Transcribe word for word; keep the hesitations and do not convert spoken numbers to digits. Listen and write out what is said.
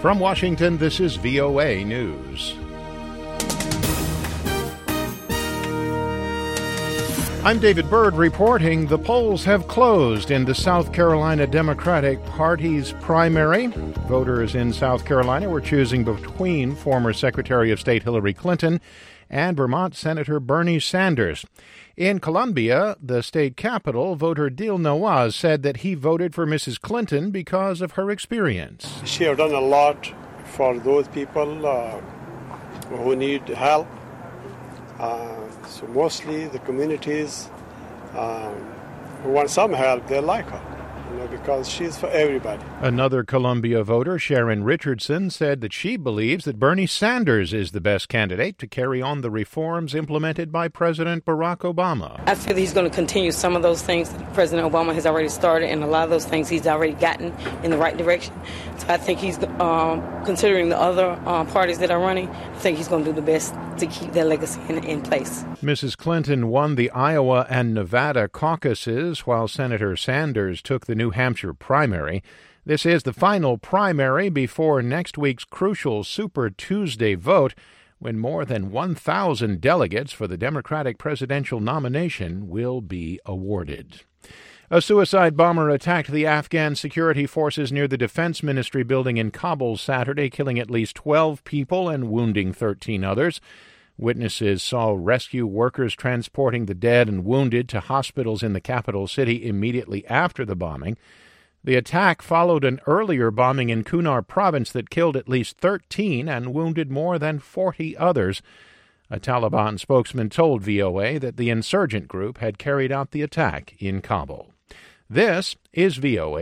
From Washington, this is V O A News. I'm David Byrd reporting the polls have closed in the South Carolina Democratic Party's primary. Voters in South Carolina were choosing between former Secretary of State Hillary Clinton and Vermont Senator Bernie Sanders. In Columbia, the state capital, voter Dil Nawaz said that he voted for Missus Clinton because of her experience. She has done a lot for those people uh, who need help. Uh, so mostly the communities um, who want some help, they like her, you know, because she's for everybody. Another Columbia voter, Sharon Richardson, said that she believes that Bernie Sanders is the best candidate to carry on the reforms implemented by President Barack Obama. I feel he's going to continue some of those things that President Obama has already started, and a lot of those things he's already gotten in the right direction. So I think he's, um, considering the other uh, parties that are running, I think he's going to do the best to keep their legacy in, in place. Missus Clinton won the Iowa and Nevada caucuses, while Senator Sanders took the New Hampshire primary. This is the final primary before next week's crucial Super Tuesday vote, when more than one thousand delegates for the Democratic presidential nomination will be awarded. A suicide bomber attacked the Afghan security forces near the Defense Ministry building in Kabul Saturday, killing at least twelve people and wounding thirteen others. Witnesses saw rescue workers transporting the dead and wounded to hospitals in the capital city immediately after the bombing. The attack followed an earlier bombing in Kunar province that killed at least thirteen and wounded more than forty others. A Taliban spokesman told V O A that the insurgent group had carried out the attack in Kabul. This is V O A.